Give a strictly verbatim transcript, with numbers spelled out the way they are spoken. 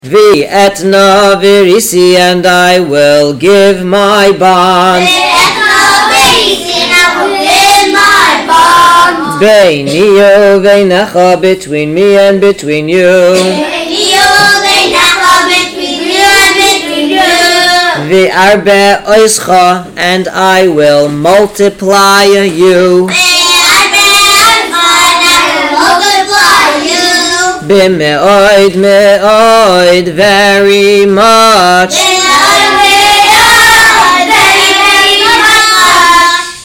V'etna v'risi, and I will give my bond. V'etna v'risi, and I will give my bond. Beini v'einecha, between me and between you. Beini v'einecha, between you and between you. V'arbe oischa, and I will multiply you. B'me'od me'od, very much.